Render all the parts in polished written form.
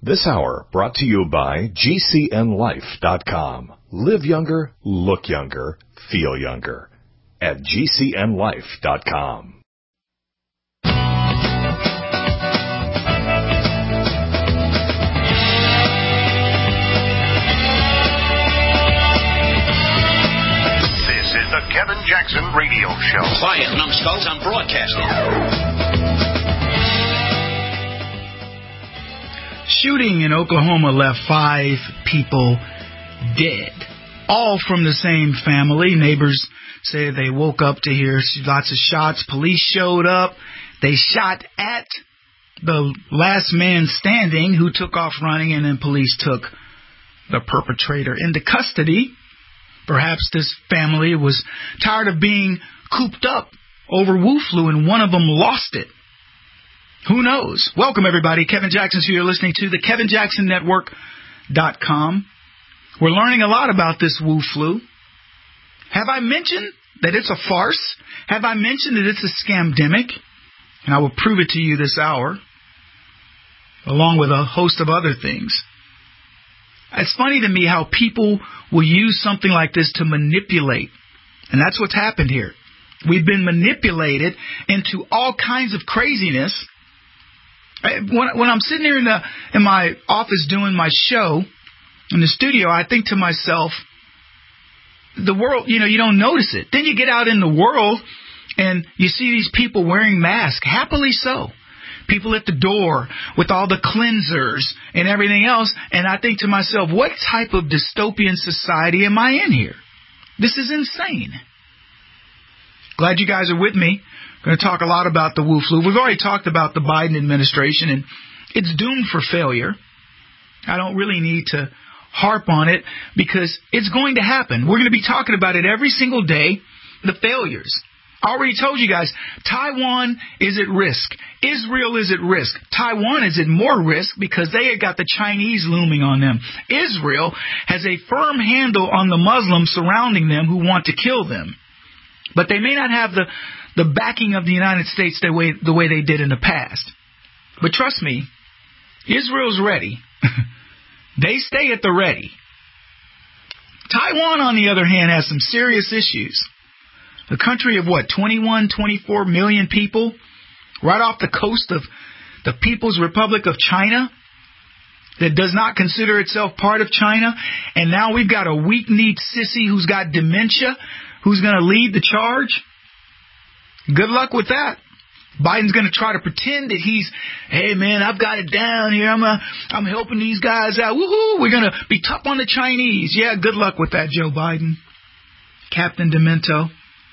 This hour brought to you by GCNLife.com. Live younger, look younger, feel younger. At GCNLife.com. This is the Kevin Jackson Radio Show. Quiet, numbskulls, I'm broadcasting. Shooting in Oklahoma left 5 people dead, all from the same family. Neighbors say they woke up to hear lots of shots. Police showed up. They shot at the last man standing, who took off running, and then police took the perpetrator into custody. Perhaps this family was tired of being cooped up over Wu flu, and one of them lost it. Who knows? Welcome, everybody. Kevin Jackson's here. You're listening to the KevinJacksonNetwork.com. We're learning a lot about this Wu flu. Have I mentioned that it's a farce? Have I mentioned that it's a scamdemic? And I will prove it to you this hour, along with a host of other things. It's funny to me how people will use something like this to manipulate. And that's what's happened here. We've been manipulated into all kinds of craziness. When I'm sitting here in my office doing my show in the studio, I think to myself, the world, you don't notice it. Then you get out in the world and you see these people wearing masks, happily so. People at the door with all the cleansers and everything else. And I think to myself, what type of dystopian society am I in here? This is insane. Glad you guys are with me. Going to talk a lot about the Wu flu. We've already talked about the Biden administration, and it's doomed for failure. I don't really need to harp on it because it's going to happen. We're going to be talking about it every single day, the failures. I already told you guys, Taiwan is at risk. Israel is at risk. Taiwan is at more risk because they have got the Chinese looming on them. Israel has a firm handle on the Muslims surrounding them who want to kill them. But they may not have the backing of the United States the way they did in the past. But trust me, Israel's ready. They stay at the ready. Taiwan, on the other hand, has some serious issues. A country of 21, 24 million people, right off the coast of the People's Republic of China, that does not consider itself part of China. And now we've got a weak-kneed sissy who's got dementia, who's going to lead the charge. Good luck with that. Biden's going to try to pretend that hey man, I've got it down here. I'm helping these guys out. Woohoo! We're going to be tough on the Chinese. Yeah, good luck with that, Joe Biden. Captain Demento.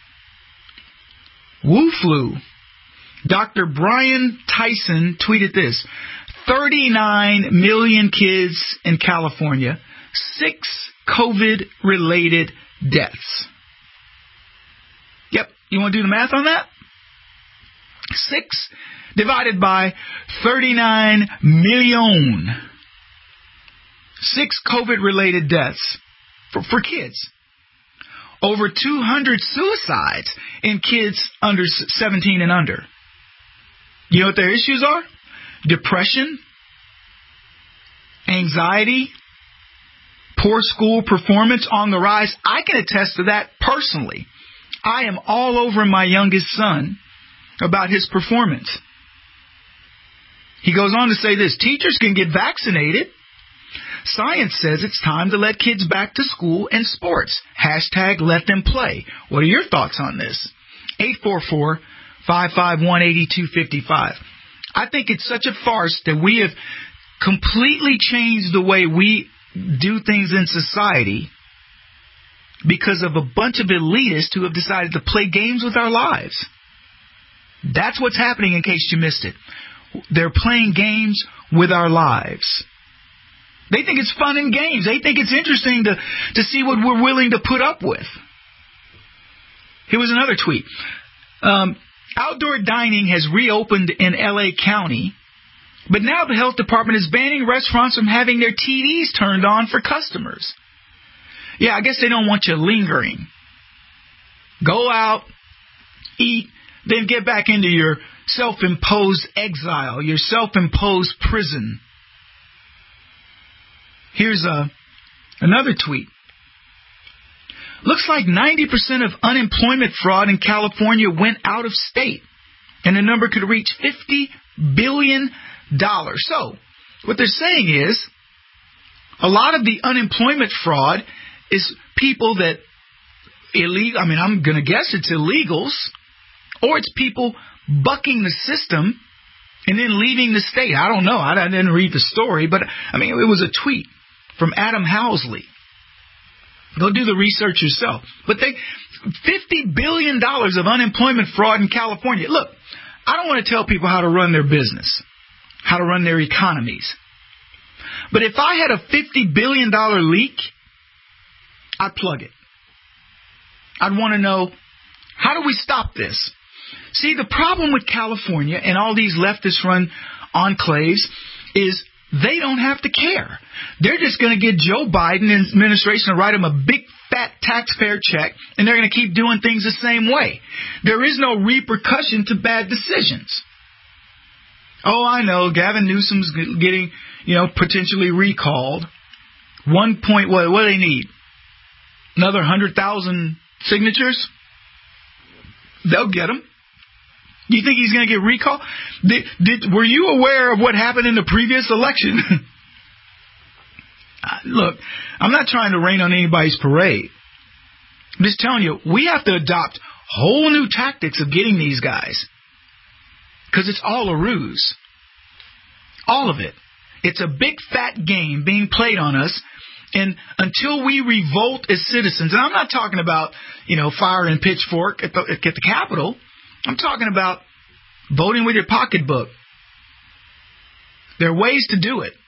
Wu flu. Dr. Brian Tyson tweeted this. 39 million kids in California. 6 COVID-related deaths. Yep. You want to do the math on that? 6 divided by 39 million. 6 COVID-related deaths for kids. Over 200 suicides in kids under 17 and under. You know what their issues are? Depression, anxiety, poor school performance on the rise. I can attest to that personally. I am all over my youngest son about his performance. He goes on to say this: teachers can get vaccinated. Science says it's time to let kids back to school and sports. Hashtag let them play. What are your thoughts on this? 844-551-8255. I think it's such a farce that we have completely changed the way we do things in society because of a bunch of elitists who have decided to play games with our lives. That's what's happening, in case you missed it. They're playing games with our lives. They think it's fun and games. They think it's interesting to see what we're willing to put up with. Here was another tweet. Outdoor dining has reopened in L.A. County, but now the health department is banning restaurants from having their TVs turned on for customers. Yeah, I guess they don't want you lingering. Go out, eat, then get back into your self-imposed exile, your self-imposed prison. Here's another tweet. Looks like 90% of unemployment fraud in California went out of state, and the number could reach $50 billion. So, what they're saying is, a lot of the unemployment fraud is people that I'm going to guess it's illegals, or it's people bucking the system and then leaving the state. I don't know. I didn't read the story, but it was a tweet from Adam Housley. Go do the research yourself. But $50 billion of unemployment fraud in California. Look, I don't want to tell people how to run their business, how to run their economies. But if I had a $50 billion leak, I'd plug it. I'd want to know, how do we stop this? See, the problem with California and all these leftist-run enclaves is they don't have to care. They're just going to get Joe Biden and his administration to write them a big, fat taxpayer check, and they're going to keep doing things the same way. There is no repercussion to bad decisions. Oh, I know, Gavin Newsom's getting, potentially recalled. What do they need? Another 100,000 signatures? They'll get them. Do you think he's going to get recalled? Were you aware of what happened in the previous election? Look, I'm not trying to rain on anybody's parade. I'm just telling you, we have to adopt whole new tactics of getting these guys. Because it's all a ruse. All of it. It's a big fat game being played on us. And until we revolt as citizens, and I'm not talking about, fire and pitchfork at the Capitol. I'm talking about voting with your pocketbook. There are ways to do it.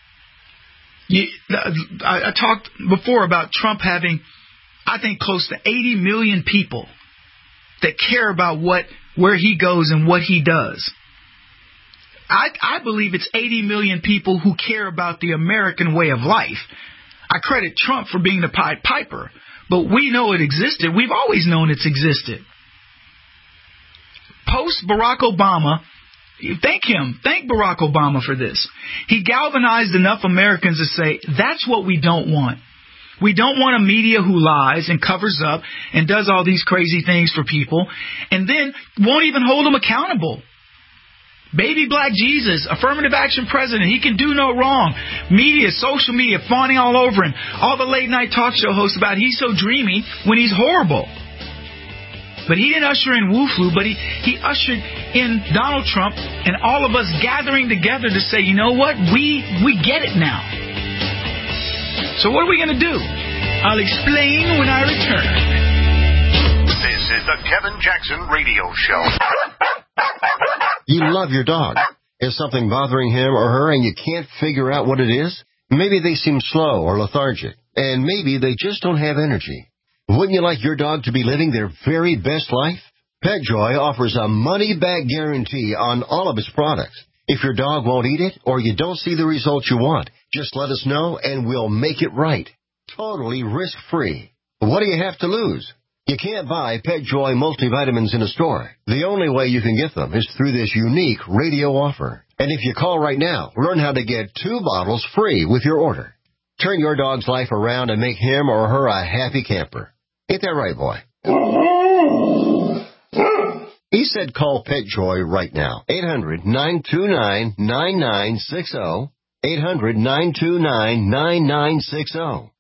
I talked before about Trump having, I think, close to 80 million people that care about where he goes and what he does. I believe it's 80 million people who care about the American way of life. I credit Trump for being the Pied Piper, but we know it existed. We've always known it's existed. Post Barack Obama, thank Barack Obama for this. He galvanized enough Americans to say, that's what we don't want. We don't want a media who lies and covers up and does all these crazy things for people and then won't even hold them accountable. Baby Black Jesus, affirmative action president, he can do no wrong. Media, social media, fawning all over him. All the late night talk show hosts about he's so dreamy when he's horrible. But he didn't usher in Wu-Flu, but he ushered in Donald Trump and all of us gathering together to say, you know what, we get it now. So what are we going to do? I'll explain when I return. This is the Kevin Jackson Radio Show. You love your dog. Is something bothering him or her and you can't figure out what it is? Maybe they seem slow or lethargic, and maybe they just don't have energy. Wouldn't you like your dog to be living their very best life? PetJoy offers a money-back guarantee on all of its products. If your dog won't eat it or you don't see the results you want, just let us know and we'll make it right. Totally risk-free. What do you have to lose? You can't buy PetJoy multivitamins in a store. The only way you can get them is through this unique radio offer. And if you call right now, learn how to get 2 bottles free with your order. Turn your dog's life around and make him or her a happy camper. Ain't that right, boy? He said call PetJoy right now. 800-929-9960. 800-929-9960.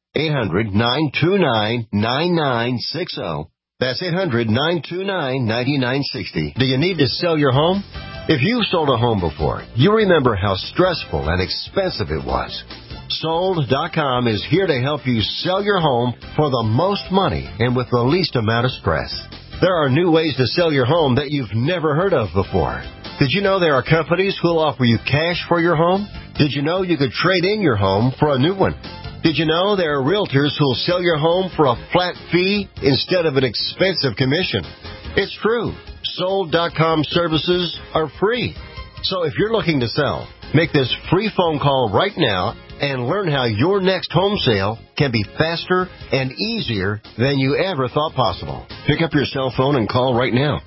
800-929-9960. That's 800-929-9960. Do you need to sell your home? If you've sold a home before, you remember how stressful and expensive it was. Sold.com is here to help you sell your home for the most money and with the least amount of stress. There are new ways to sell your home that you've never heard of before. Did you know there are companies who'll offer you cash for your home? Did you know you could trade in your home for a new one? Did you know there are realtors who'll sell your home for a flat fee instead of an expensive commission? It's true. Sold.com services are free. So if you're looking to sell, make this free phone call right now and learn how your next home sale can be faster and easier than you ever thought possible. Pick up your cell phone and call right now.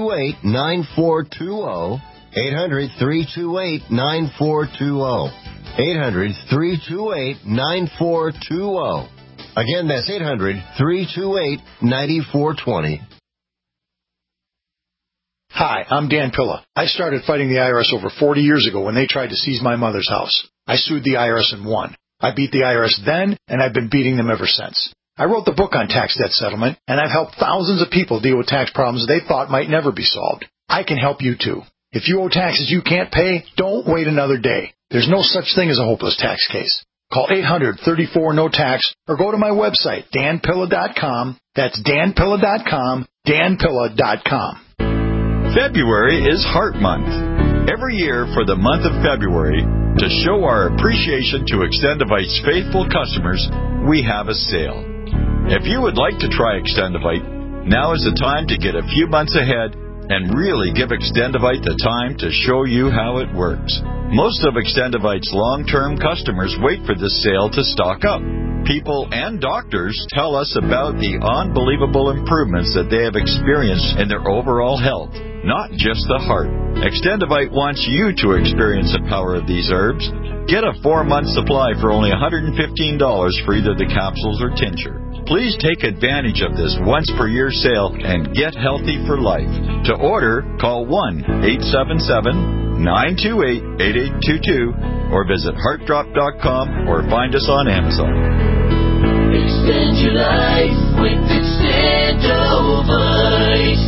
800-328-9420. 800-328-9420. 800-328-9420. Again, that's 800-328-9420. Hi, I'm Dan Pilla. I started fighting the IRS over 40 years ago when they tried to seize my mother's house. I sued the IRS and won. I beat the IRS then, and I've been beating them ever since. I wrote the book on tax debt settlement, and I've helped thousands of people deal with tax problems they thought might never be solved. I can help you too. If you owe taxes you can't pay, don't wait another day. There's no such thing as a hopeless tax case. Call 800-34-NO-TAX or go to my website, danpilla.com. That's danpilla.com, danpilla.com. February is Heart Month. Every year for the month of February, to show our appreciation to Extendivite's faithful customers, we have a sale. If you would like to try Extendivite, now is the time to get a few months ahead and really give Extendivite the time to show you how it works. Most of Extendivite's long-term customers wait for this sale to stock up. People and doctors tell us about the unbelievable improvements that they have experienced in their overall health, not just the heart. Extendivite wants you to experience the power of these herbs. Get a 4-month supply for only $115 for either the capsules or tincture. Please take advantage of this once-per-year sale and get healthy for life. To order, call 1-877-928-8822 or visit heartdrop.com or find us on Amazon. Extend your life with Extendivite.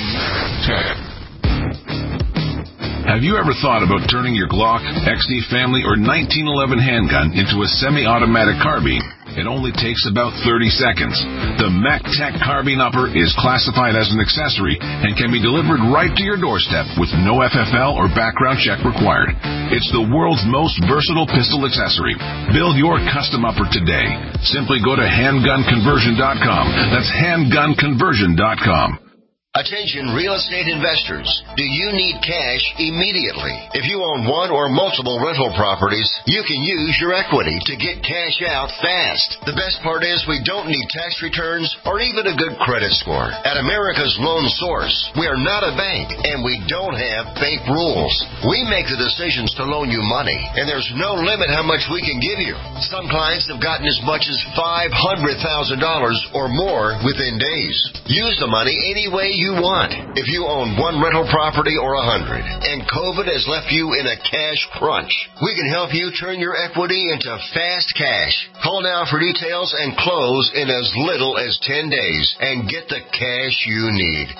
Have you ever thought about turning your Glock, XD Family, or 1911 handgun into a semi-automatic carbine? It only takes about 30 seconds. The MacTech Carbine Upper is classified as an accessory and can be delivered right to your doorstep with no FFL or background check required. It's the world's most versatile pistol accessory. Build your custom upper today. Simply go to handgunconversion.com. That's handgunconversion.com. Attention real estate investors. Do you need cash immediately? If you own one or multiple rental properties, you can use your equity to get cash out fast. The best part is we don't need tax returns or even a good credit score. At America's Loan Source, we are not a bank and we don't have bank rules. We make the decisions to loan you money, and there's no limit how much we can give you. Some clients have gotten as much as $500,000 or more within days. Use the money any way you want. If you own one rental property or 100 and COVID has left you in a cash crunch, we can help you turn your equity into fast cash. Call now for details and close in as little as 10 days and get the cash you need.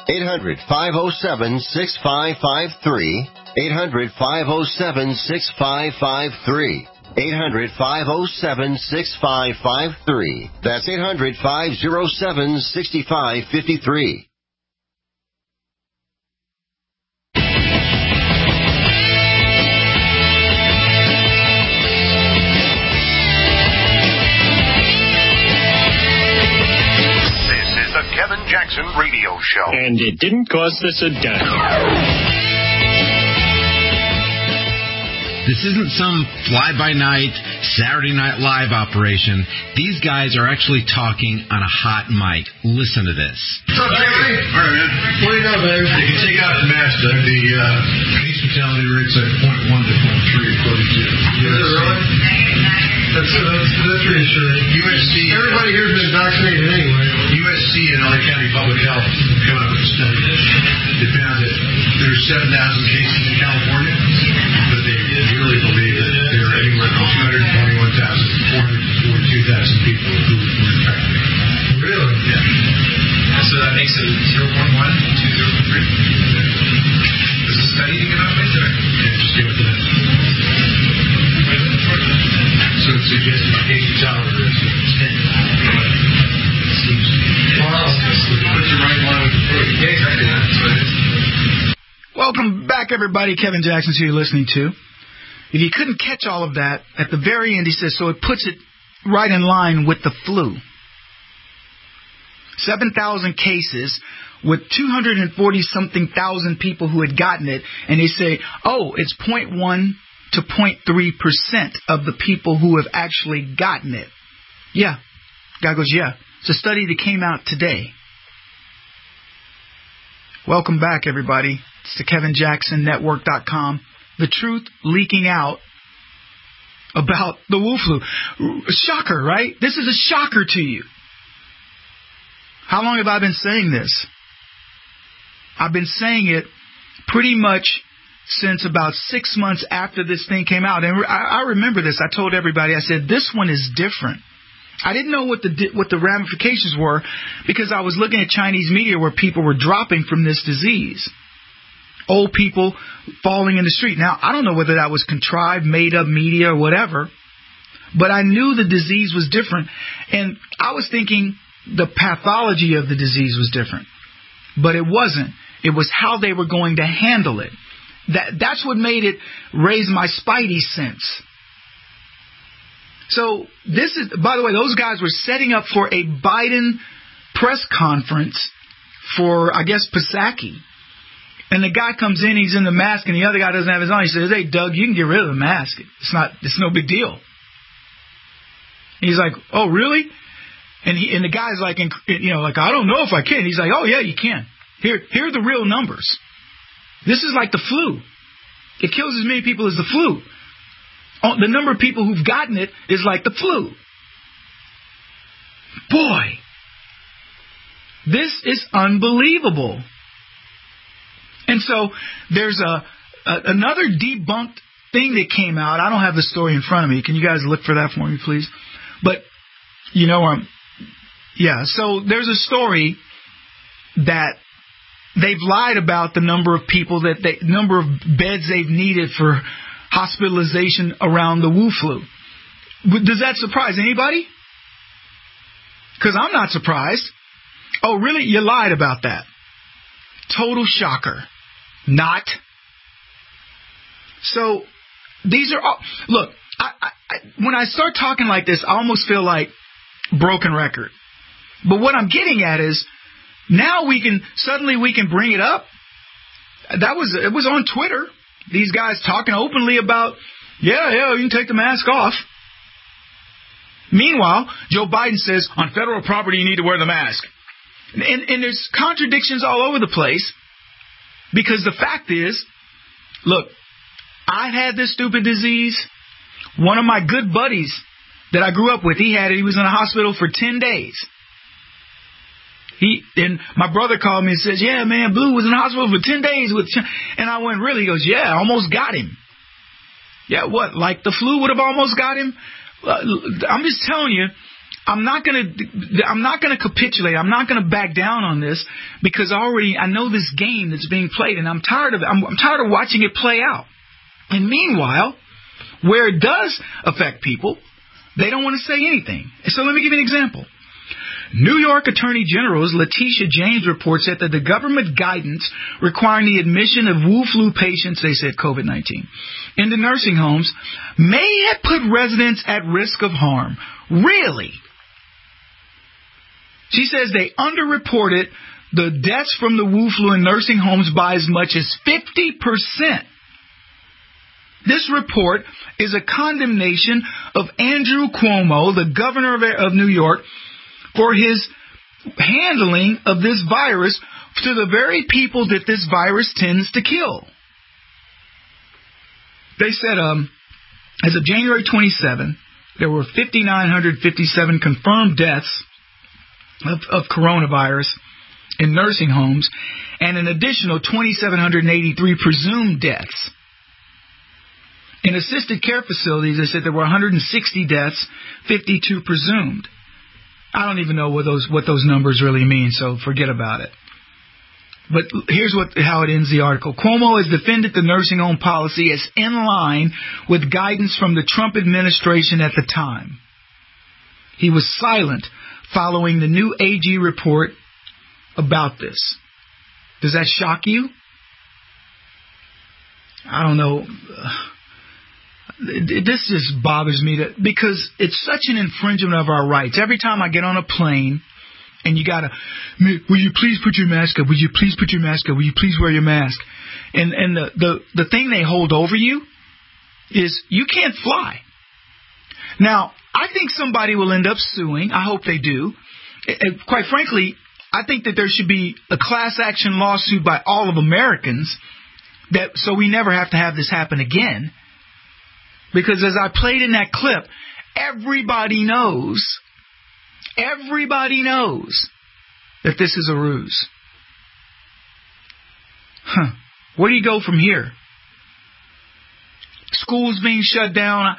800-507-6553. 800-507-6553. 800-507-6553. That's 800-507-6553. Kevin Jackson Radio Show. And it didn't cost us a dime. This isn't some fly-by-night, Saturday Night Live operation. These guys are actually talking on a hot mic. Listen to this. What's up, Jerry? All right, man. What do you know, baby? If you take out the mask, the case fatality rate's at 0.1 to 0.3 according to really? That's reassuring. USC. Everybody here's been vaccinated anyway. USC and LA County Public Health came out with a study. They found that there's 7,000 cases in California, but they really believe that there are anywhere from 221,000 to 442,000 people who were infected. Really? Yeah. So that makes it 0.1 to 0.3. Does the study come out with that? Yeah, just give it to them. So it suggests the case fatality rate is 10. Puts you right in line with the proof. Yeah, exactly. That's what it is. Welcome back, everybody. Kevin Jackson's who you're listening to. If you couldn't catch all of that, at the very end he says, so it puts it right in line with the flu. 7,000 cases with 240-something thousand people who had gotten it, and they say, oh, it's 0.1 to 0.3% of the people who have actually gotten it. Yeah. Guy goes, yeah. It's a study that came out today. Welcome back, everybody. It's the KevinJacksonNetwork.com. The truth leaking out about the Wu flu. Shocker, right? This is a shocker to you. How long have I been saying this? I've been saying it pretty much since about 6 months after this thing came out. And I remember this. I told everybody, I said, this one is different. I didn't know what the ramifications were because I was looking at Chinese media where people were dropping from this disease. Old people falling in the street. Now, I don't know whether that was contrived, made up media or whatever, but I knew the disease was different. And I was thinking the pathology of the disease was different. But it wasn't. It was how they were going to handle it. That's what made it raise my spidey sense. So this is, by the way, those guys were setting up for a Biden press conference for, I guess, Psaki. And the guy comes in, he's in the mask, and the other guy doesn't have his on. He says, "Hey, Doug, you can get rid of the mask. It's no big deal." And he's like, "Oh, really?" And the guy's like, like, "I don't know if I can." He's like, "Oh yeah, you can. Here are the real numbers. This is like the flu. It kills as many people as the flu. The number of people who've gotten it is like the flu." Boy, this is unbelievable. And so there's another debunked thing that came out. I don't have the story in front of me. Can you guys look for that for me, please? But, so there's a story that they've lied about the number of people number of beds they've needed for hospitalization around the Wu flu. Does that surprise anybody? Because I'm not surprised. Oh, really? You lied about that. Total shocker. Not. So these are all. Look, when I start talking like this, I almost feel like broken record. But what I'm getting at is now we can bring it up. It was on Twitter. These guys talking openly about, yeah, you can take the mask off. Meanwhile, Joe Biden says on federal property you need to wear the mask. And there's contradictions all over the place because the fact is, look, I had this stupid disease. One of my good buddies that I grew up with, he had it. He was in a hospital for 10 days. And my brother called me and says, "Yeah, man, Blue was in the hospital for 10 days." And I went, "Really?" He goes, "Yeah, I almost got him." Yeah, what? Like the flu would have almost got him? I'm just telling you, I'm not gonna capitulate. I'm not gonna back down on this because I know this game that's being played, and I'm tired of watching it play out. And meanwhile, where it does affect people, they don't want to say anything. So let me give you an example. New York Attorney General's Letitia James reports that the government guidance requiring the admission of Wu flu patients, they said COVID-19, into nursing homes may have put residents at risk of harm. Really? She says they underreported the deaths from the Wu flu in nursing homes by as much as 50%. This report is a condemnation of Andrew Cuomo, the governor of New York, for his handling of this virus to the very people that this virus tends to kill. They said, as of January 27, there were 5,957 confirmed deaths of coronavirus in nursing homes and an additional 2,783 presumed deaths. In assisted care facilities, they said there were 160 deaths, 52 presumed. I don't even know what those numbers really mean, so forget about it. But here's how it ends the article. Cuomo has defended the nursing home policy as in line with guidance from the Trump administration at the time. He was silent following the new AG report about this. Does that shock you? I don't know. This just bothers me because it's such an infringement of our rights. Every time I get on a plane and you gotta, will you please put your mask up? Will you please put your mask up? Will you please wear your mask? And the thing they hold over you is you can't fly. Now, I think somebody will end up suing. I hope they do. And quite frankly, I think that there should be a class action lawsuit by all of Americans so we never have to have this happen again. Because as I played in that clip, everybody knows that this is a ruse. Where do you go from here? Schools being shut down.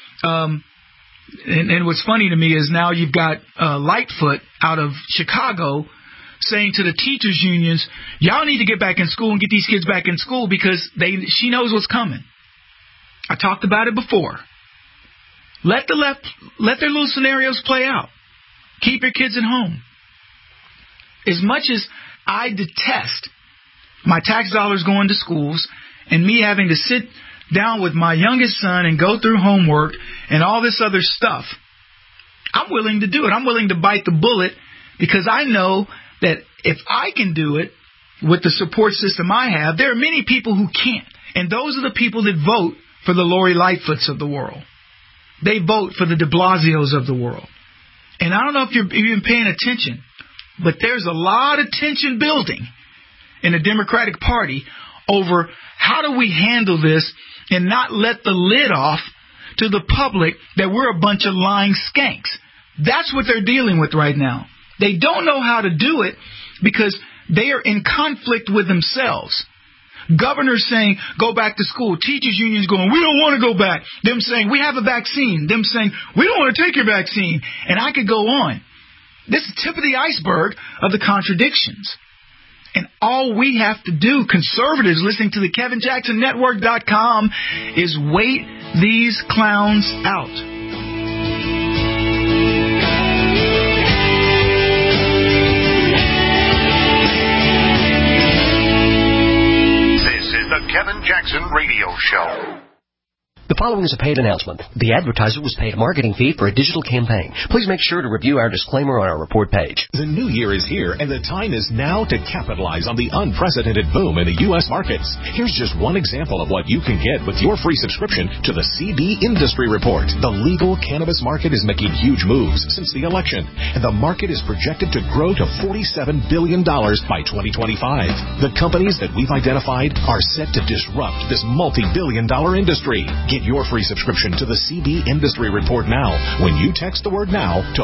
And what's funny to me is now you've got Lightfoot out of Chicago saying to the teachers' unions, y'all need to get back in school and get these kids back in school because she knows what's coming. I talked about it before. Let their little scenarios play out. Keep your kids at home. As much as I detest my tax dollars going to schools and me having to sit down with my youngest son and go through homework and all this other stuff, I'm willing to do it. I'm willing to bite the bullet because I know that if I can do it with the support system I have, there are many people who can't. And those are the people that vote for the Lori Lightfoots of the world. They vote for the de Blasios of the world. And I don't know if you've been paying attention, but there's a lot of tension building in the Democratic Party over how do we handle this and not let the lid off to the public that we're a bunch of lying skanks. That's what they're dealing with right now. They don't know how to do it because they are in conflict with themselves. Governors saying, go back to school. Teachers unions going, we don't want to go back. Them saying, we have a vaccine. Them saying, we don't want to take your vaccine. And I could go on. This is the tip of the iceberg of the contradictions. And all we have to do, conservatives listening to the KevinJacksonNetwork.com, is wait these clowns out. The Kevin Jackson Radio Show. The following is a paid announcement. The advertiser was paid a marketing fee for a digital campaign. Please make sure to review our disclaimer on our report page. The new year is here, and the time is now to capitalize on the unprecedented boom in the U.S. markets. Here's just one example of what you can get with your free subscription to the CB Industry Report. The legal cannabis market is making huge moves since the election, and the market is projected to grow to $47 billion by 2025. The companies that we've identified are set to disrupt this multi-billion-dollar industry. Get your free subscription to the CB Industry Report now when you text the word NOW to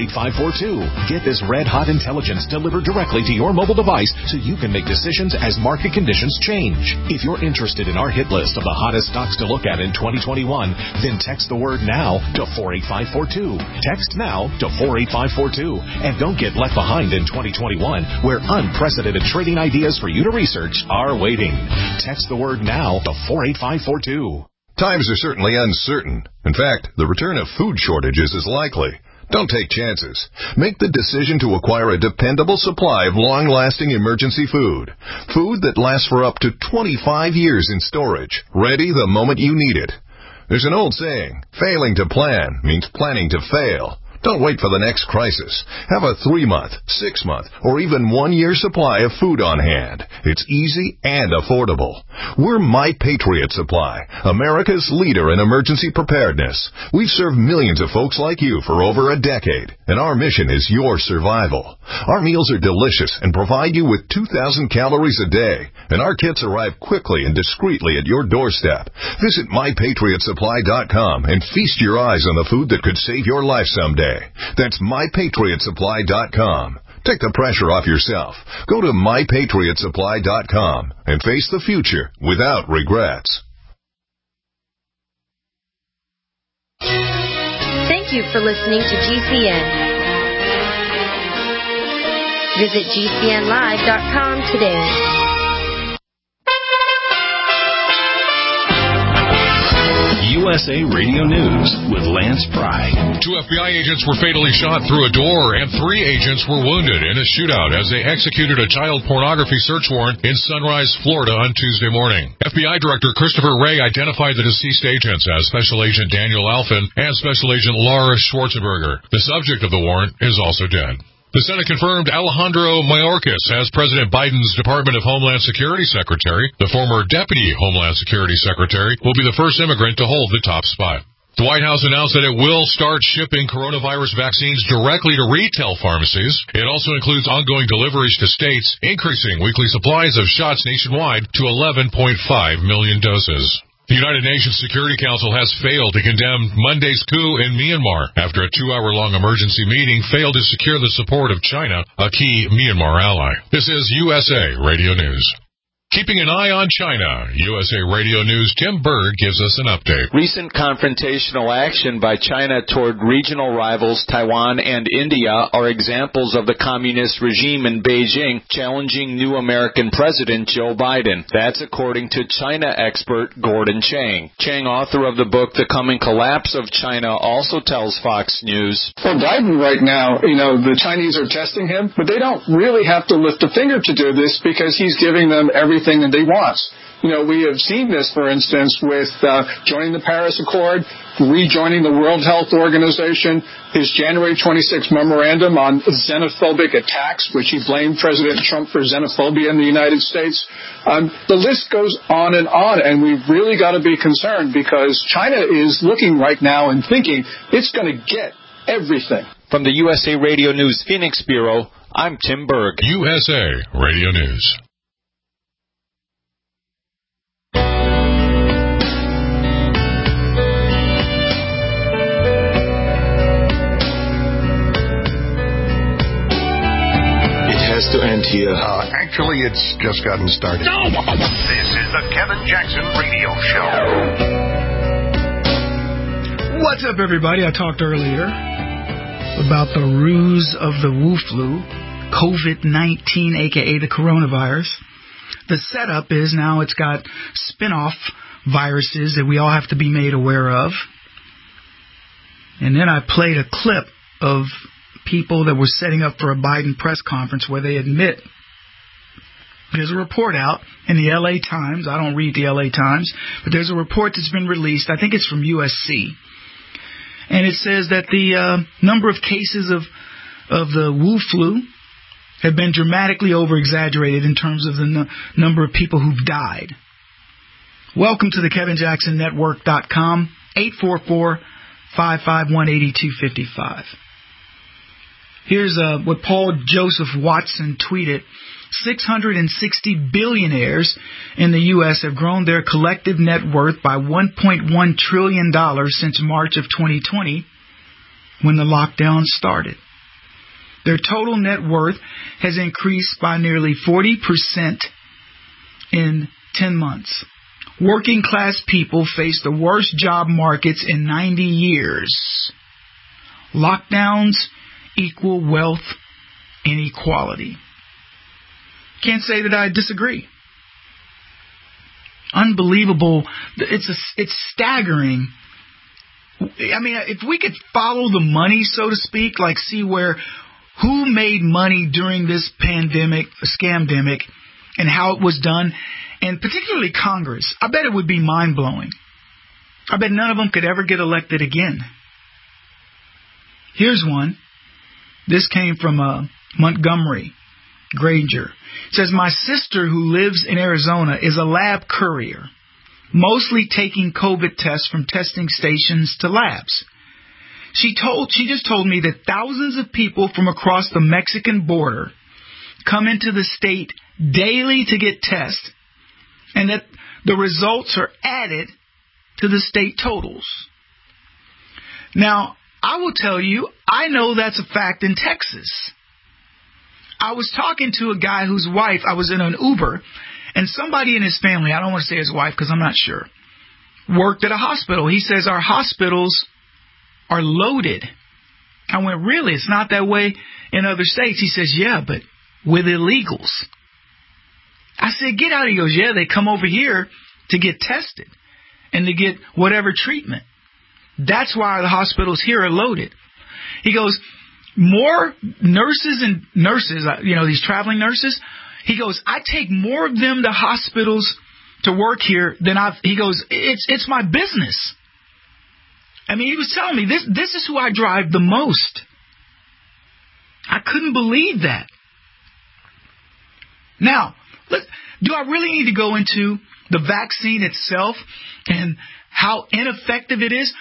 48542. Get this red-hot intelligence delivered directly to your mobile device so you can make decisions as market conditions change. If you're interested in our hit list of the hottest stocks to look at in 2021, then text the word NOW to 48542. Text NOW to 48542. And don't get left behind in 2021 where unprecedented trading ideas for you to research are waiting. Text the word NOW to 48542. Times are certainly uncertain. In fact, the return of food shortages is likely. Don't take chances. Make the decision to acquire a dependable supply of long-lasting emergency food. Food that lasts for up to 25 years in storage, ready the moment you need it. There's an old saying, failing to plan means planning to fail. Don't wait for the next crisis. Have a 3-month, 6-month, or even 1-year supply of food on hand. It's easy and affordable. We're My Patriot Supply, America's leader in emergency preparedness. We've served millions of folks like you for over a decade, and our mission is your survival. Our meals are delicious and provide you with 2,000 calories a day, and our kits arrive quickly and discreetly at your doorstep. Visit MyPatriotSupply.com and feast your eyes on the food that could save your life someday. That's MyPatriotSupply.com. Take the pressure off yourself. Go to MyPatriotSupply.com and face the future without regrets. Thank you for listening to GCN. Visit GCNlive.com today. USA Radio News with Lance Pry. 2 FBI agents were fatally shot through a door, and 3 agents were wounded in a shootout as they executed a child pornography search warrant in Sunrise, Florida on Tuesday morning. FBI Director Christopher Wray identified the deceased agents as Special Agent Daniel Alfin and Special Agent Laura Schwarzenberger. The subject of the warrant is also dead. The Senate confirmed Alejandro Mayorkas as President Biden's Department of Homeland Security Secretary. The former Deputy Homeland Security Secretary will be the first immigrant to hold the top spot. The White House announced that it will start shipping coronavirus vaccines directly to retail pharmacies. It also includes ongoing deliveries to states, increasing weekly supplies of shots nationwide to 11.5 million doses. The United Nations Security Council has failed to condemn Monday's coup in Myanmar after a 2-hour-long emergency meeting failed to secure the support of China, a key Myanmar ally. This is USA Radio News. Keeping an eye on China, USA Radio News' Tim Berg gives us an update. Recent confrontational action by China toward regional rivals Taiwan and India are examples of the communist regime in Beijing challenging new American President Joe Biden. That's according to China expert Gordon Chang. Chang, author of the book The Coming Collapse of China, also tells Fox News. For Biden right now, the Chinese are testing him, but they don't really have to lift a finger to do this because he's giving them everything that they want. We have seen this, for instance, with joining the Paris Accord, rejoining the World Health Organization, his January 26 memorandum on xenophobic attacks, which he blamed President Trump for xenophobia in the United States. The list goes on, and we've really got to be concerned because China is looking right now and thinking it's going to get everything. From the USA Radio News Phoenix Bureau, I'm Tim Berg. USA Radio News. To end here. Actually, it's just gotten started. This is the Kevin Jackson Radio Show. What's up, everybody? I talked earlier about the ruse of the Wu flu, COVID-19, a.k.a. the coronavirus. The setup is now it's got spin-off viruses that we all have to be made aware of. And then I played a clip of people that were setting up for a Biden press conference where they admit there's a report out in the L.A. Times. I don't read the L.A. Times, but there's a report that's been released. I think it's from USC. And it says that the number of cases of the Wu flu have been dramatically over-exaggerated in terms of the number of people who've died. Welcome to the KevinJacksonNetwork.com, 844-551-8255. Here's what Paul Joseph Watson tweeted. 660 billionaires in the U.S. have grown their collective net worth by $1.1 trillion since March of 2020, when the lockdown started. Their total net worth has increased by nearly 40% in 10 months. Working class people face the worst job markets in 90 years. Lockdowns equal wealth inequality. Can't say that I disagree. Unbelievable. It's staggering. I mean, if we could follow the money, so to speak, like see who made money during this pandemic, scamdemic, and how it was done, and particularly Congress, I bet it would be mind-blowing. I bet none of them could ever get elected again. Here's one. This came from Montgomery Granger. It says, my sister who lives in Arizona is a lab courier, mostly taking COVID tests from testing stations to labs. She just told me that thousands of people from across the Mexican border come into the state daily to get tests, and that the results are added to the state totals. Now, I will tell you, I know that's a fact in Texas. I was talking to a guy whose wife, I was in an Uber, and somebody in his family, I don't want to say his wife because I'm not sure, worked at a hospital. He says our hospitals are loaded. I went, really? It's not that way in other states? He says, yeah, but with illegals. I said, get out. He goes, yeah, they come over here to get tested and to get whatever treatment. That's why the hospitals here are loaded. He goes, more nurses, these traveling nurses, he goes, I take more of them to hospitals to work here than he goes, it's my business. I mean, he was telling me, this is who I drive the most. I couldn't believe that. Now, do I really need to go into the vaccine itself and how ineffective it is?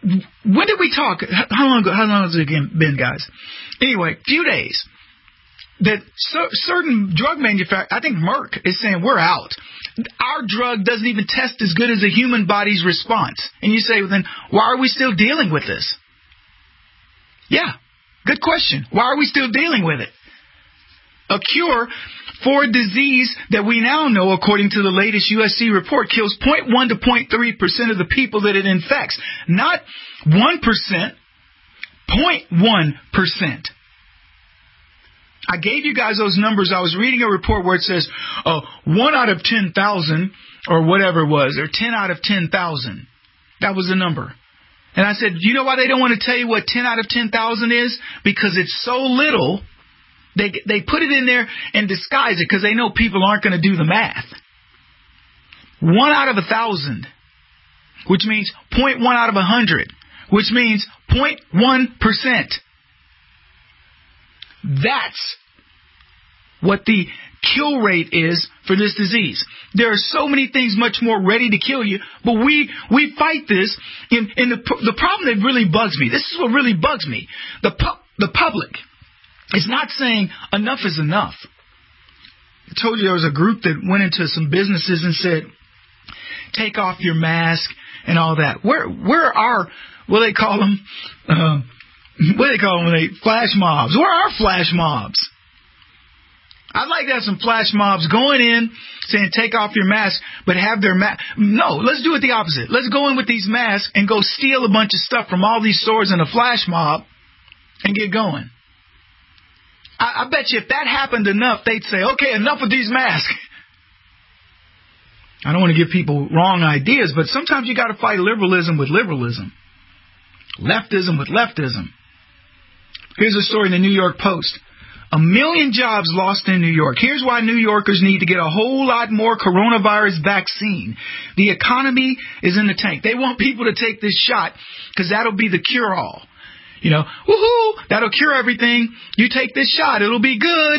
When did we talk? How long has it been, guys? Anyway, few days. that certain drug manufacturers, I think Merck is saying we're out. Our drug doesn't even test as good as a human body's response. And you say, well, then why are we still dealing with this? Yeah, good question. Why are we still dealing with it? A cure for a disease that we now know, according to the latest USC report, kills 0.1 to 0.3% of the people that it infects. Not 1%, 0.1%. I gave you guys those numbers. I was reading a report where it says 1 out of 10,000 or whatever it was, or 10 out of 10,000. That was the number. And I said, you know why they don't want to tell you what 10 out of 10,000 is? Because it's so little, they put it in there and disguise it because they know people aren't going to do the math. 1 out of 1,000, which means 0.1 out of 100, which means 0.1%. That's what the kill rate is for this disease. There are so many things much more ready to kill you, but we fight this. And the problem that really bugs me, this is what really bugs me, the public is not saying enough is enough. I told you there was a group that went into some businesses and said, take off your mask and all that. Where are, what do they call them? What do they call them when they flash mobs? Where are flash mobs? I'd like to have some flash mobs going in saying take off your mask, but have their mask. No, let's do it the opposite. Let's go in with these masks and go steal a bunch of stuff from all these stores in a flash mob and get going. I bet you if that happened enough, they'd say, okay, enough with these masks. I don't want to give people wrong ideas, but sometimes you got to fight liberalism with liberalism. Leftism with leftism. Here's a story in the New York Post. 1 million jobs lost in New York. Here's why New Yorkers need to get a whole lot more coronavirus vaccine. The economy is in the tank. They want people to take this shot because that'll be the cure-all. You know, woohoo, that'll cure everything. You take this shot, it'll be good.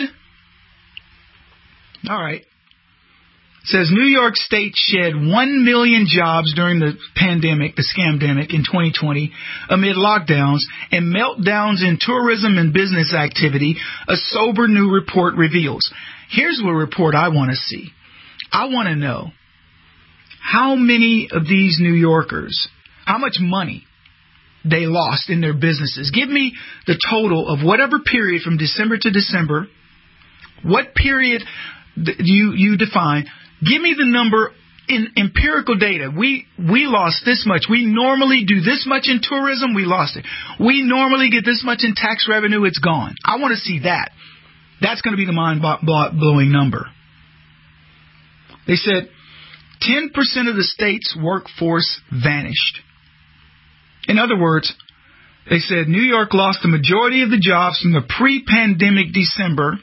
All right. It says New York State shed 1 million jobs during the pandemic, the scamdemic in 2020, amid lockdowns and meltdowns in tourism and business activity, a sober new report reveals. Here's the report I want to see. I want to know how many of these New Yorkers, how much money they lost in their businesses. Give me the total of whatever period from December to December, what period you define. Give me the number in empirical data. We lost this much. We normally do this much in tourism. We lost it. We normally get this much in tax revenue. It's gone. I want to see that. That's going to be the mind-blowing number. They said 10% of the state's workforce vanished. In other words, they said New York lost the majority of the jobs from the pre-pandemic December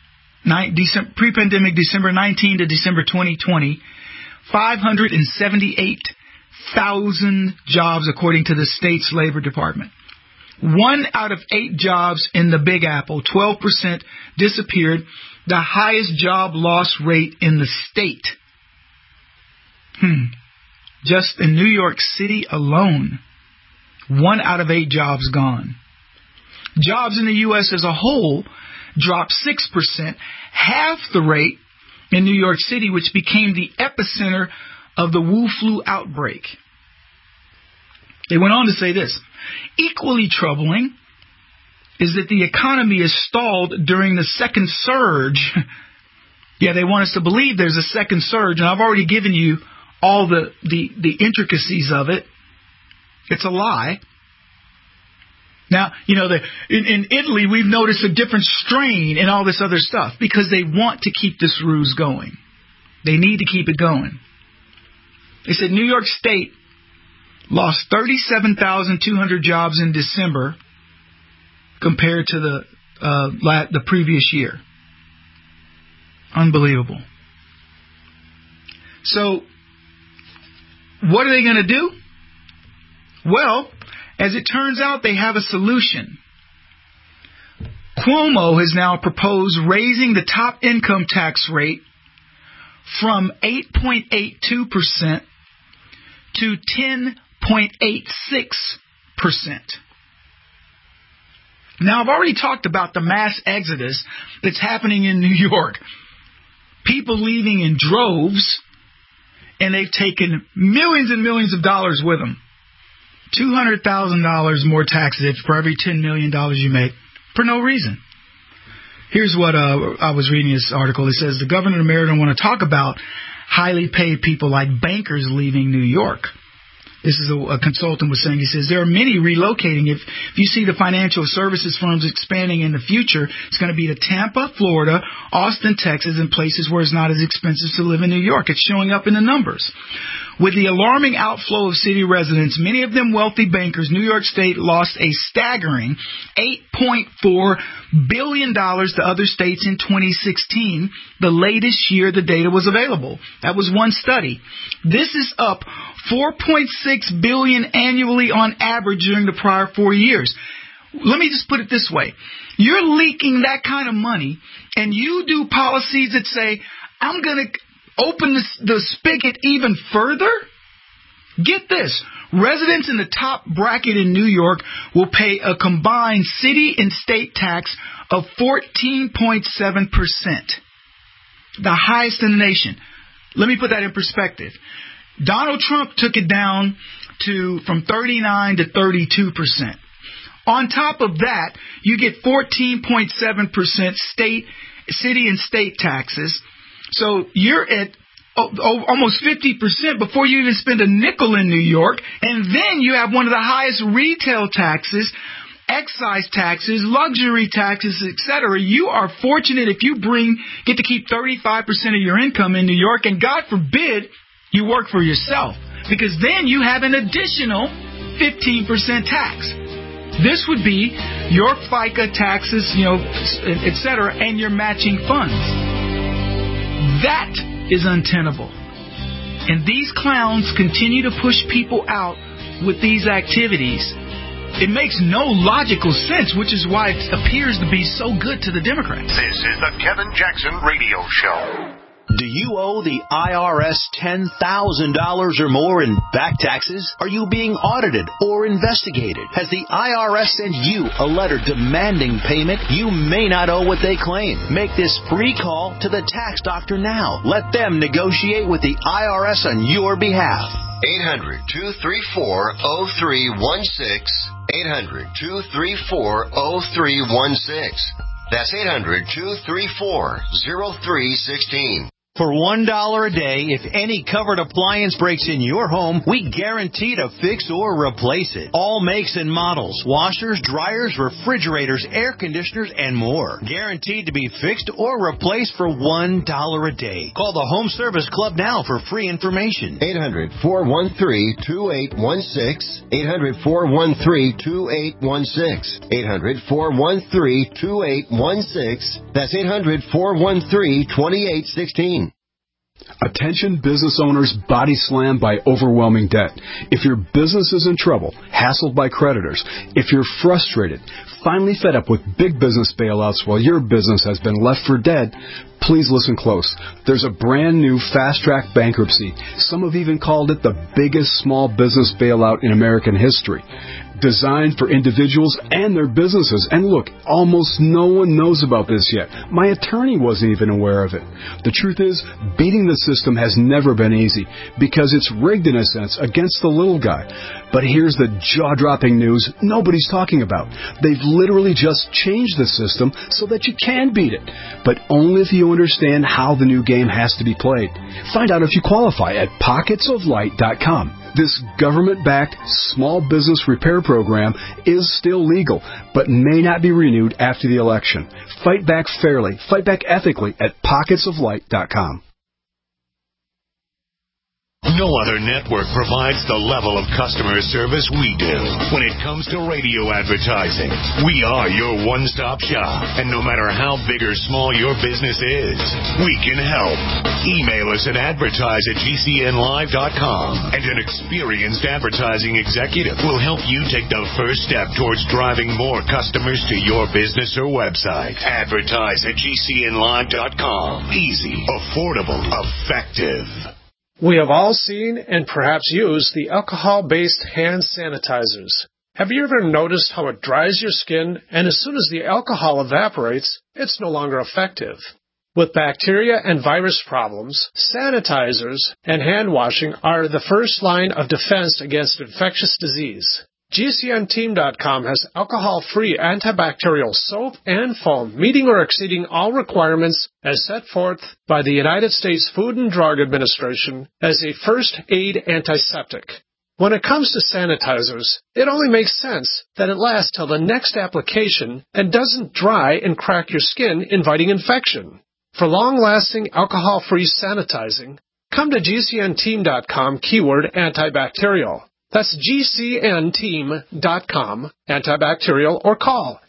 19 to December 2020, 578,000 jobs according to the state's labor department. 1 out of 8 jobs in the Big Apple, 12% disappeared, the highest job loss rate in the state. Just in New York City alone, 1 out of 8 jobs gone. Jobs in the U.S. as a whole dropped 6%, half the rate in New York City, which became the epicenter of the Wu flu outbreak. They went on to say this. Equally troubling is that the economy is stalled during the second surge. Yeah, they want us to believe there's a second surge, and I've already given you all the intricacies of it. It's a lie. Now, you know, in Italy, we've noticed a different strain and all this other stuff because they want to keep this ruse going. They need to keep it going. They said New York State lost 37,200 jobs in December compared to the previous year. Unbelievable. So, what are they going to do? Well, as it turns out, they have a solution. Cuomo has now proposed raising the top income tax rate from 8.82% to 10.86%. Now, I've already talked about the mass exodus that's happening in New York. People leaving in droves, and they've taken millions and millions of dollars with them. $200,000 more taxes for every $10 million you make for no reason. Here's what I was reading this article. It says the governor of Maryland want to talk about highly paid people like bankers leaving New York. This is a consultant was saying, he says, there are many relocating. If you see the financial services firms expanding in the future, it's going to be to Tampa, Florida, Austin, Texas, and places where it's not as expensive to live in New York. It's showing up in the numbers. With the alarming outflow of city residents, many of them wealthy bankers, New York State lost a staggering $8.4 billion to other states in 2016, the latest year the data was available. That was one study. This is up $4.6 billion annually on average during the prior 4 years. Let me just put it this way. You're leaking that kind of money, and you do policies that say, I'm going to open the spigot even further? Get this. Residents in the top bracket in New York will pay a combined city and state tax of 14.7%. The highest in the nation. Let me put that in perspective. Donald Trump took it down from 39 to 32%. On top of that, you get 14.7% city and state taxes. So you're at almost 50% before you even spend a nickel in New York. And then you have one of the highest retail taxes, excise taxes, luxury taxes, etc. You are fortunate if you get to keep 35% of your income in New York. And God forbid you work for yourself, because then you have an additional 15% tax. This would be your FICA taxes, etc., and your matching funds. That is untenable. And these clowns continue to push people out with these activities. It makes no logical sense, which is why it appears to be so good to the Democrats. This is the Kevin Jackson Radio Show. Do you owe the IRS $10,000 or more in back taxes? Are you being audited or investigated? Has the IRS sent you a letter demanding payment? You may not owe what they claim. Make this free call to the tax doctor now. Let them negotiate with the IRS on your behalf. 800-234-0316. 800-234-0316. That's 800-234-0316. For $1 a day, if any covered appliance breaks in your home, we guarantee to fix or replace it. All makes and models, washers, dryers, refrigerators, air conditioners, and more. Guaranteed to be fixed or replaced for $1 a day. Call the Home Service Club now for free information. 800-413-2816. 800-413-2816. 800-413-2816. That's 800-413-2816. Attention business owners body slammed by overwhelming debt. If your business is in trouble, hassled by creditors, if you're frustrated, finally fed up with big business bailouts while your business has been left for dead, please listen close. There's a brand new fast-track bankruptcy. Some have even called it the biggest small business bailout in American history. Designed for individuals and their businesses. And look, almost no one knows about this yet. My attorney wasn't even aware of it. The truth is, beating the system has never been easy because it's rigged in a sense against the little guy. But here's the jaw-dropping news nobody's talking about. They've literally just changed the system so that you can beat it, but only if you understand how the new game has to be played. Find out if you qualify at pocketsoflight.com. This government-backed small business repair program is still legal, but may not be renewed after the election. Fight back fairly, fight back ethically at pocketsoflight.com. No other network provides the level of customer service we do. When it comes to radio advertising, we are your one-stop shop. And no matter how big or small your business is, we can help. Email us at advertise@gcnlive.com, and an experienced advertising executive will help you take the first step towards driving more customers to your business or website. Advertise@gcnlive.com. Easy, affordable, effective. We have all seen and perhaps used the alcohol-based hand sanitizers. Have you ever noticed how it dries your skin, and as soon as the alcohol evaporates, it's no longer effective? With bacteria and virus problems, sanitizers and hand washing are the first line of defense against infectious disease. GCNteam.com has alcohol-free antibacterial soap and foam, meeting or exceeding all requirements as set forth by the United States Food and Drug Administration as a first aid antiseptic. When it comes to sanitizers, it only makes sense that it lasts till the next application and doesn't dry and crack your skin, inviting infection. For long-lasting alcohol-free sanitizing, come to GCNteam.com keyword antibacterial. That's GCNteam.com, antibacterial, or call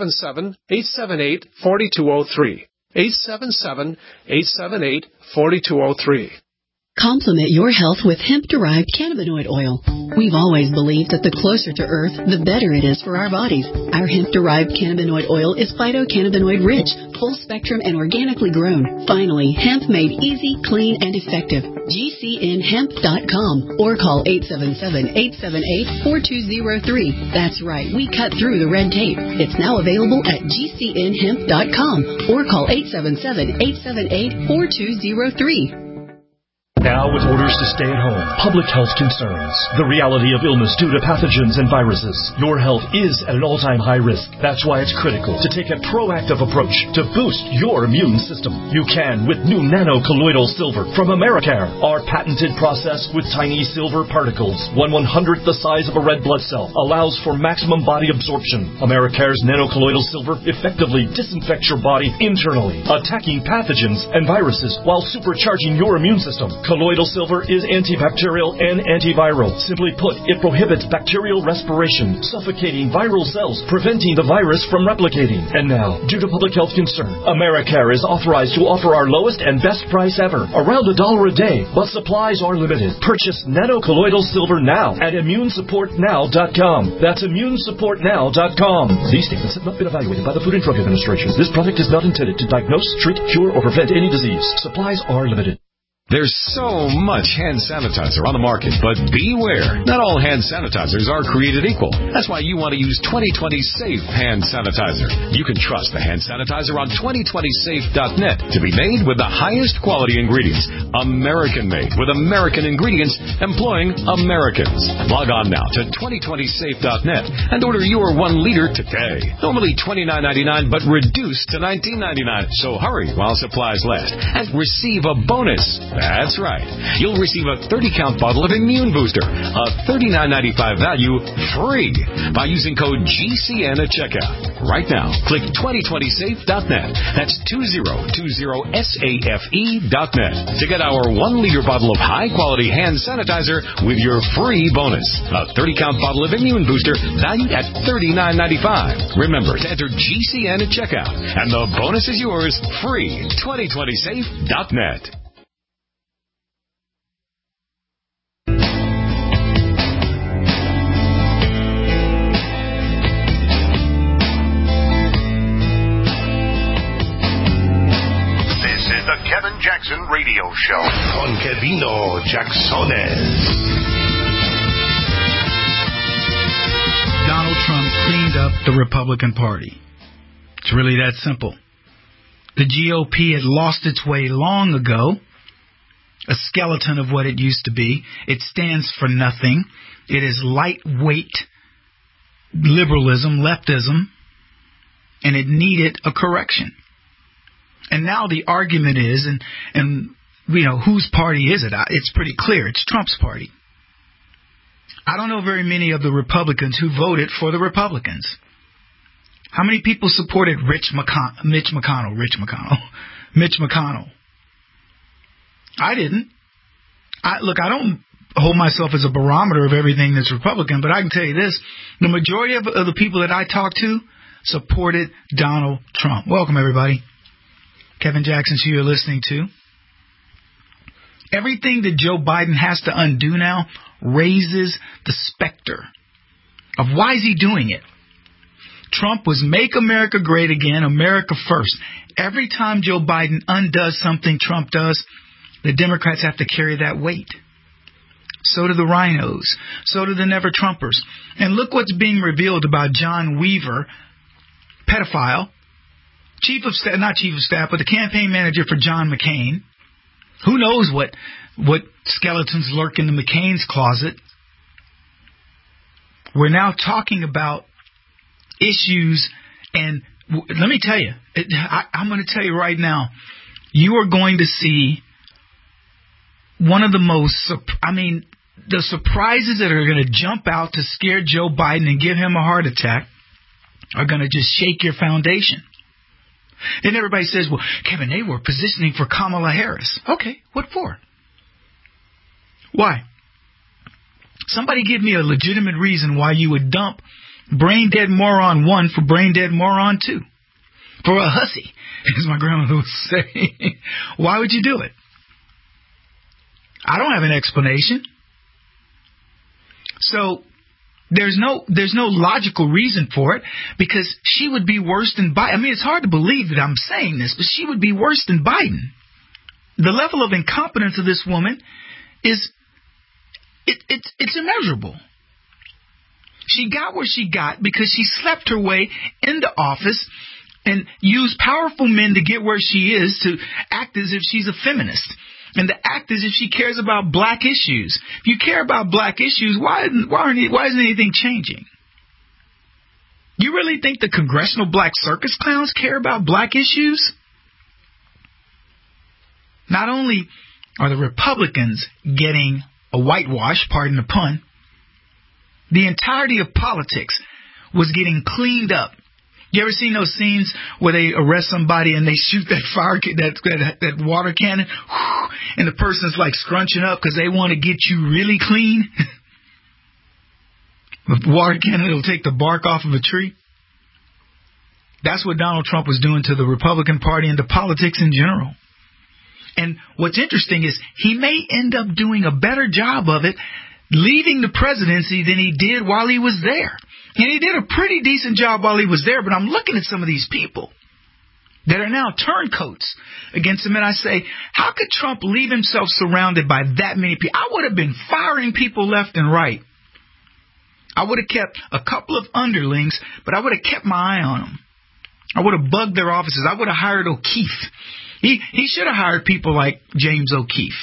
877-878-4203. 877-878-4203. Complement your health with hemp-derived cannabinoid oil. We've always believed that the closer to Earth, the better it is for our bodies. Our hemp-derived cannabinoid oil is phytocannabinoid-rich, full-spectrum, and organically grown. Finally, hemp made easy, clean, and effective. GCNhemp.com or call 877-878-4203. That's right, we cut through the red tape. It's now available at GCNhemp.com or call 877-878-4203. Now, with orders to stay at home, public health concerns, the reality of illness due to pathogens and viruses, your health is at an all-time high risk. That's why it's critical to take a proactive approach to boost your immune system. You can with new nano-colloidal silver from Americare. Our patented process with tiny silver particles, 1/100th the size of a red blood cell, allows for maximum body absorption. Americare's nano-colloidal silver effectively disinfects your body internally, attacking pathogens and viruses while supercharging your immune system. Colloidal silver is antibacterial and antiviral. Simply put, it prohibits bacterial respiration, suffocating viral cells, preventing the virus from replicating. And now, due to public health concern, Americare is authorized to offer our lowest and best price ever, around $1 a day, but supplies are limited. Purchase nano-colloidal silver now at ImmuneSupportNow.com. That's ImmuneSupportNow.com. These statements have not been evaluated by the Food and Drug Administration. This product is not intended to diagnose, treat, cure, or prevent any disease. Supplies are limited. There's so much hand sanitizer on the market, but beware. Not all hand sanitizers are created equal. That's why you want to use 2020 Safe Hand Sanitizer. You can trust the hand sanitizer on 2020safe.net to be made with the highest quality ingredients. American-made with American ingredients employing Americans. Log on now to 2020safe.net and order your 1 liter today. Normally $29.99, but reduced to $19.99. So hurry while supplies last and receive a bonus. That's right. You'll receive a 30-count bottle of Immune Booster, a $39.95 value, free by using code GCN at checkout. Right now, click 2020safe.net. That's 2020safe.net to get our 1-liter bottle of high-quality hand sanitizer with your free bonus. A 30-count bottle of Immune Booster valued at $39.95. Remember to enter GCN at checkout, and the bonus is yours free. 2020safe.net. The Kevin Jackson Radio Show. Con Kevino Jacksones. Donald Trump cleaned up the Republican Party. It's really that simple. The GOP had lost its way long ago, a skeleton of what it used to be. It stands for nothing. It is lightweight liberalism, leftism, and it needed a correction. And now the argument is, and you know, whose party is it? It's pretty clear. It's Trump's party. I don't know very many of the Republicans who voted for the Republicans. How many people supported Mitch McConnell? I didn't. I don't hold myself as a barometer of everything that's Republican, but I can tell you this. The majority of the people that I talked to supported Donald Trump. Welcome, everybody. Kevin Jackson, who you're listening to. Everything that Joe Biden has to undo now raises the specter of why is he doing it. Trump was Make America Great Again, America First. Every time Joe Biden undoes something Trump does, the Democrats have to carry that weight. So do the rhinos. So do the never-Trumpers. And look what's being revealed about John Weaver, pedophile, not chief of staff, but the campaign manager for John McCain. Who knows what skeletons lurk in the McCain's closet. We're now talking about issues, and let me tell you, I'm going to tell you right now, you are going to see one of the the surprises that are going to jump out to scare Joe Biden and give him a heart attack are going to just shake your foundation. Then everybody says, well, Kevin, they were positioning for Kamala Harris. Okay, what for? Why? Somebody give me a legitimate reason why you would dump Brain Dead Moron 1 for Brain Dead Moron 2. For a hussy, as my grandmother would say. Why would you do it? I don't have an explanation. So there's no logical reason for it, because she would be worse than Biden. I mean, it's hard to believe that I'm saying this, but she would be worse than Biden. The level of incompetence of this woman is it's immeasurable. She got where she got because she slept her way into office and used powerful men to get where she is, to act as if she's a feminist and to act as if she cares about black issues. If you care about black issues, why isn't anything changing? You really think the congressional black circus clowns care about black issues? Not only are the Republicans getting a whitewash, pardon the pun, the entirety of politics was getting cleaned up. You ever seen those scenes where they arrest somebody and they shoot that water cannon, and the person's like scrunching up because they want to get you really clean? The water cannon will take the bark off of a tree. That's what Donald Trump was doing to the Republican Party and to politics in general. And what's interesting is he may end up doing a better job of it leaving the presidency than he did while he was there. And he did a pretty decent job while he was there, but I'm looking at some of these people that are now turncoats against him, and I say, how could Trump leave himself surrounded by that many people? I would have been firing people left and right. I would have kept a couple of underlings, but I would have kept my eye on them. I would have bugged their offices. I would have hired O'Keefe. He should have hired people like James O'Keefe.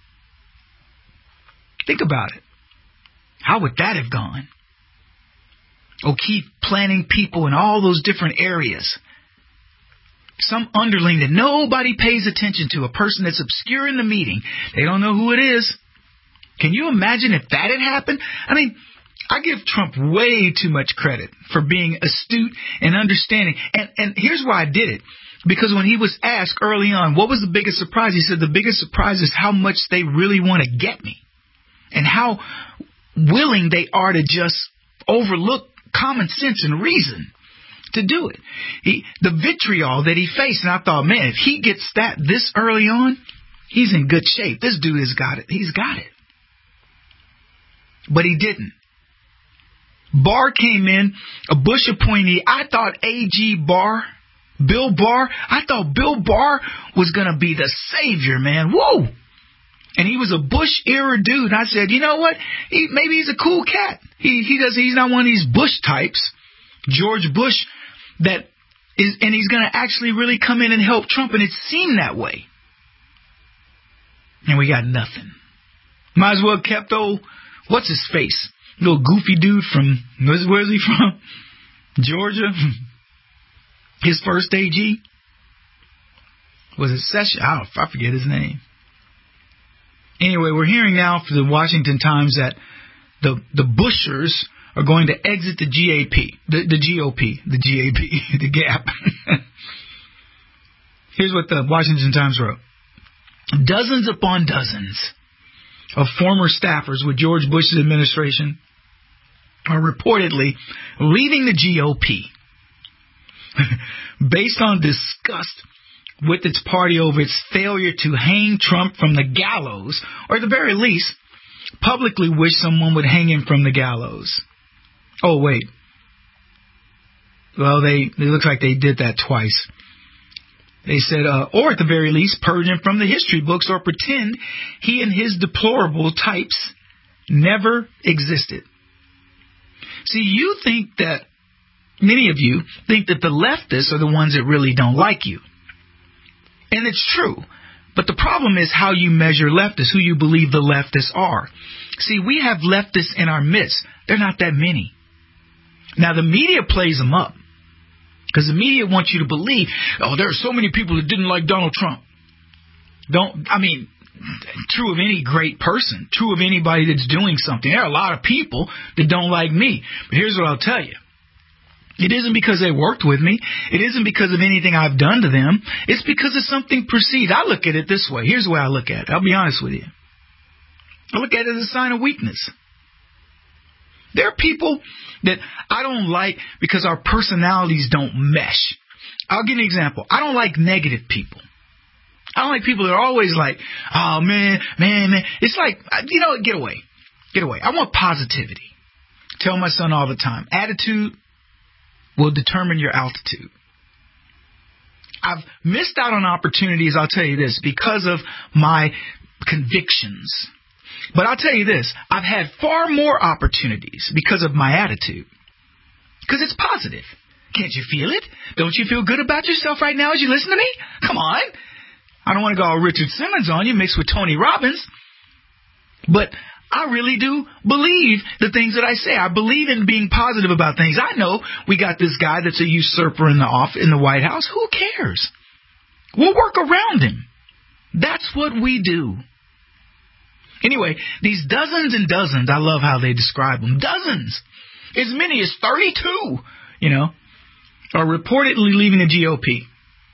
Think about it. How would that have gone? O'Keefe planning people in all those different areas. Some underling that nobody pays attention to, a person that's obscure in the meeting. They don't know who it is. Can you imagine if that had happened? I mean, I give Trump way too much credit for being astute and understanding. And here's why I did it. Because when he was asked early on, what was the biggest surprise? He said, the biggest surprise is how much they really want to get me. And how willing they are to just overlook common sense and reason to do it. The vitriol that he faced, and I thought, man, if he gets that this early on, he's in good shape. This dude has got it. He's got it. But he didn't. Barr came in, a Bush appointee. I thought Bill Barr, I thought Bill Barr was going to be the savior, man. Whoa! And he was a Bush-era dude. And I said, you know what? Maybe he's a cool cat. He's not one of these Bush types, George Bush, and he's going to actually really come in and help Trump. And it seemed that way. And we got nothing. Might as well kept what's his face? Little goofy dude from, where's he from? Georgia? His first AG? Was it Sessions? I forget his name. Anyway, we're hearing now from the Washington Times that the Bushers are going to exit the the Gap. Here's what the Washington Times wrote. Dozens upon dozens of former staffers with George Bush's administration are reportedly leaving the GOP based on disgust with its party over its failure to hang Trump from the gallows, or at the very least, publicly wish someone would hang him from the gallows. Oh, wait. Well, it looks like they did that twice. They said, or at the very least, purge him from the history books or pretend he and his deplorable types never existed. See, you think that, many of you think that the leftists are the ones that really don't like you. And it's true. But the problem is how you measure leftists, who you believe the leftists are. See, we have leftists in our midst. They're not that many. Now, the media plays them up. Because the media wants you to believe, oh, there are so many people that didn't like Donald Trump. True of any great person, true of anybody that's doing something. There are a lot of people that don't like me. But here's what I'll tell you. It isn't because they worked with me. It isn't because of anything I've done to them. It's because of something perceived. I look at it this way. Here's the way I look at it. I'll be honest with you. I look at it as a sign of weakness. There are people that I don't like because our personalities don't mesh. I'll give you an example. I don't like negative people. I don't like people that are always like, oh, man. It's like, get away. Get away. I want positivity. I tell my son all the time, attitude will determine your altitude. I've missed out on opportunities, I'll tell you this, because of my convictions. But I'll tell you this, I've had far more opportunities because of my attitude. Because it's positive. Can't you feel it? Don't you feel good about yourself right now as you listen to me? Come on. I don't want to go all Richard Simmons on you mixed with Tony Robbins. But I really do believe the things that I say. I believe in being positive about things. I know we got this guy that's a usurper in the White House. Who cares? We'll work around him. That's what we do. Anyway, these dozens and dozens, I love how they describe them. Dozens. As many as 32, are reportedly leaving the GOP.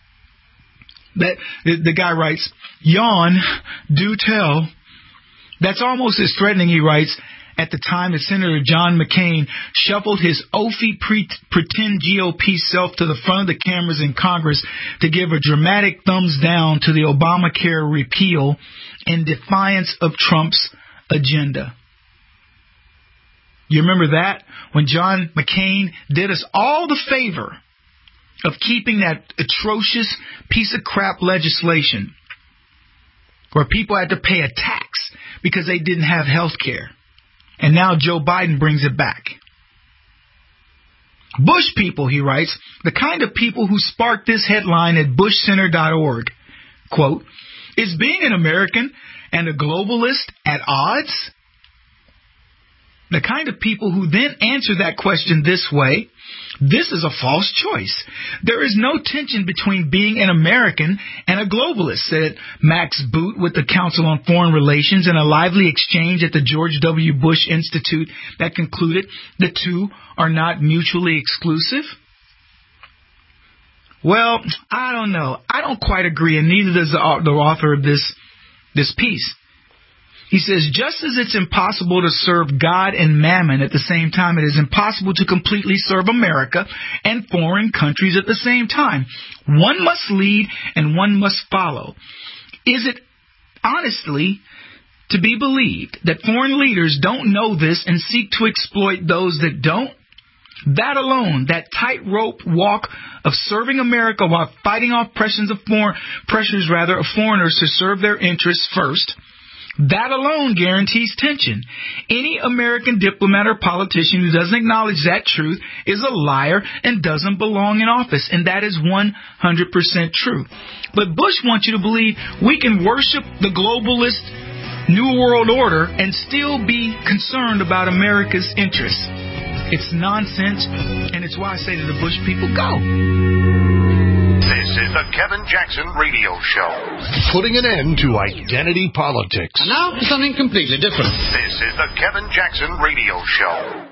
The guy writes, yawn, do tell. That's almost as threatening, he writes, at the time that Senator John McCain shuffled his oafy pretend GOP self to the front of the cameras in Congress to give a dramatic thumbs down to the Obamacare repeal in defiance of Trump's agenda. You remember that? When John McCain did us all the favor of keeping that atrocious piece of crap legislation where people had to pay a tax because they didn't have health care. And now Joe Biden brings it back. Bush people, he writes, the kind of people who sparked this headline at bushcenter.org, quote, is being an American and a globalist at odds? The kind of people who then answer that question this way, this is a false choice. There is no tension between being an American and a globalist, said Max Boot with the Council on Foreign Relations in a lively exchange at the George W. Bush Institute that concluded the two are not mutually exclusive. Well, I don't know. I don't quite agree, and neither does the author of this piece. He says, just as it's impossible to serve God and mammon at the same time, it is impossible to completely serve America and foreign countries at the same time. One must lead and one must follow. Is it honestly to be believed that foreign leaders don't know this and seek to exploit those that don't? That alone, that tightrope walk of serving America while fighting off pressures of foreigners to serve their interests first, that alone guarantees tension. Any American diplomat or politician who doesn't acknowledge that truth is a liar and doesn't belong in office, and that is 100% true. But Bush wants you to believe we can worship the globalist New World Order and still be concerned about America's interests. It's nonsense, and it's why I say to the Bush people, go. This is the Kevin Jackson Radio Show. Putting an end to identity politics. And now for something completely different. This is the Kevin Jackson Radio Show.